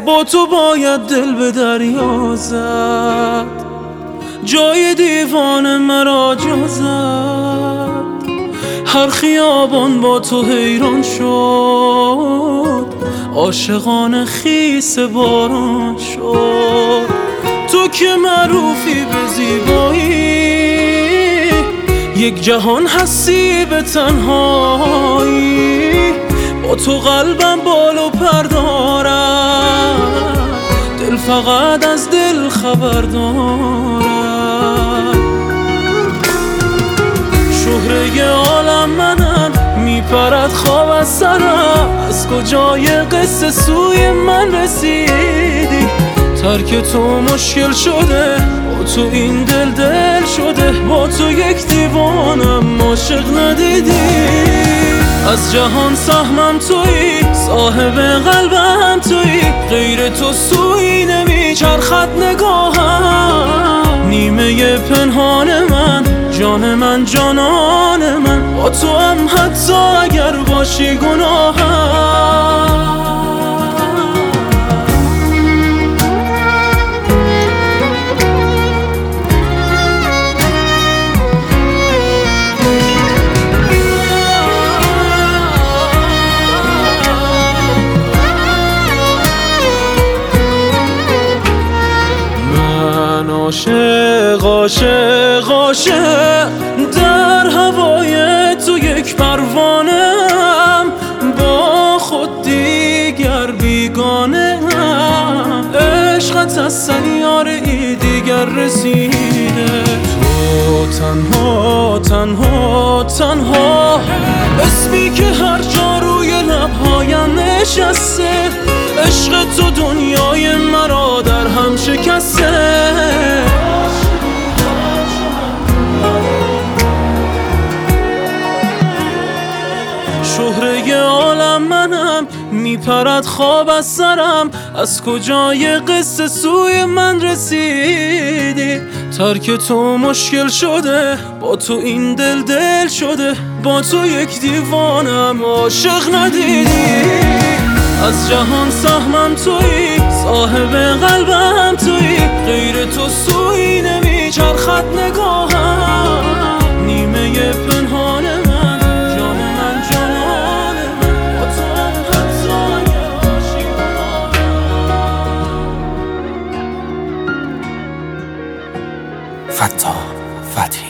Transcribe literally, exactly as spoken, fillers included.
با تو باید دل به دریا زد، جای دیوان مرا جا زد. هر خیابان با تو حیران شد، عاشقان خیس باران شد. تو که معروفی به زیبایی، یک جهان هستی به تنهایی. با تو قلبم بال و پر دارد، دل فقط از دل خبر دارد. شهره عالم منم، میپرد خواب از سرم. از کجای قصه سوی من رسیدی؟ ترک تو مشکل شده، با تو این دل دل شده. با تو یک دیوانم، عاشق ندیدی. از جهان سهمم تویی، صاحب قلبم تویی. غیر تو سوی نمیچرخد نگاهم. نیمه پنهان من، جان من جانان من. با تو هم حتی اگر باشی گناهم. عاشق عاشق عاشق در هوای تو یک پروانه‌ام. با خود دیگر بیگانه‌ام. عشقت از سیاره ای دیگر رسیده. تو تنها تنها تنها اسمی که هر جا روی لبهایم نشسته. عشق تو دنیای مرا در هم شکسته. شهره عالم منم، میپرد خواب از سرم. از کجای قصه سوی من رسیدی؟ ترک تو مشکل شده، با تو این دل دل شده. با تو یک دیوانم، عاشق ندیدی. از جهان سهمم تویی، صاحب قلبم تویی. غیر تو سوی نمیچرخد نگاهم. نیمه پنهان من، جان من جانان من. با تو هم حتی اگر باشی گناهم. فتاح فتحی